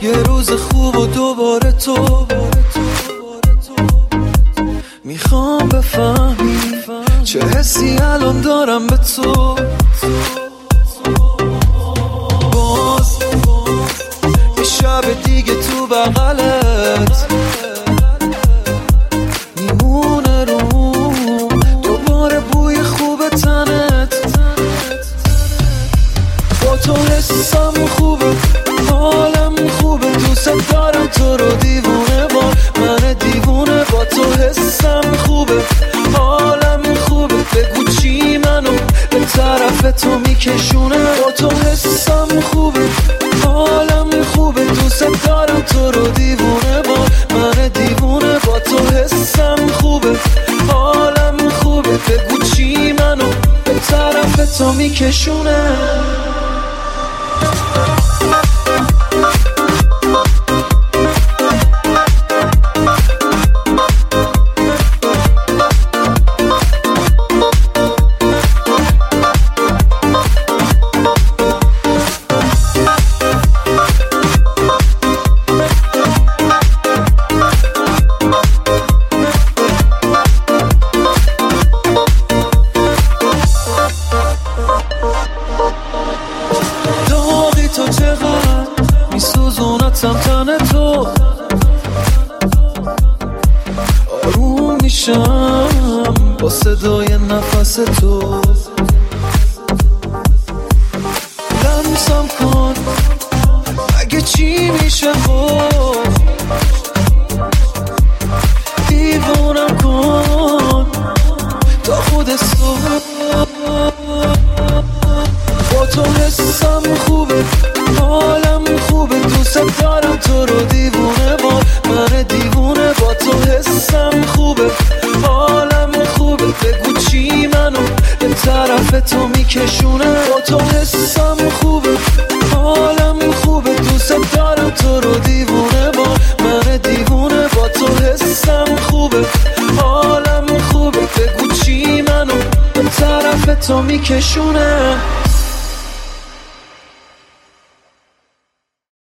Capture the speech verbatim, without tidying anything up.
یه روز خوب و دوباره تو. میخوام بفهمی چه حسی الان دارم به تو. باز یه شب دیگه تو بغلت میمونه روم، دوباره بوی خوب تنت. با تو حسم خوبه، حالم خوبه، دوست دارم تو رو دیوونه وار، من دیوونه. با تو حسم خوبه، حالم خوبه، بگو چی منو به طرف تو میکشونه. با تو حسم خوبه، حالم خوبه، دوست دارم تو رو دیوونه وار، من دیوونه. با تو حسم خوبه، حالم خوبه، بگو چی منو به طرف تو میکشونه. داغی تو چقدر میسوزونتم تن تو، آروم میشم با صدای نفس تو. لمسم کن اگه چی میشه خب، دیوونم کن تا خود صبح. با تو حسم خوبه، حالم خوبه، دوست دارم تو رو دیوونه وار، من دیوونه. با تو حسم خوبه، حالم خوبه، بگو چی منو به طرف تو میکشونه. با تو حسم خوبه، حالم خوبه، دوست دارم تو رو دیوونه وار، من دیوونه. با تو حسم خوبه، حالم خوبه، بگو چی منو به طرف تو میکشونه.